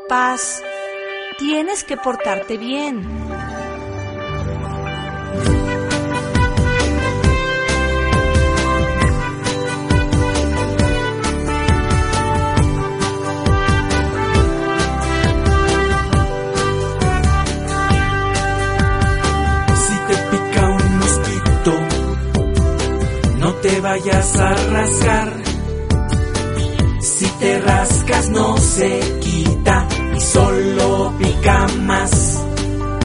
Paz, tienes que portarte bien. Si te pica un mosquito, no te vayas a rascar. Si te rascas no se quita y solo pica más.